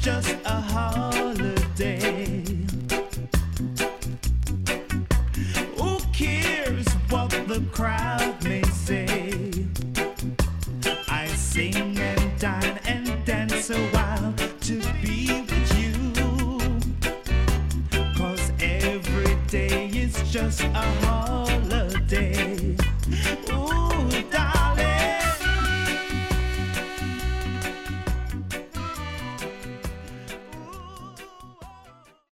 just a holiday. Who cares what the crowd may say? I sing and dine and dance a while to be with you. 'Cause every day is just a holiday.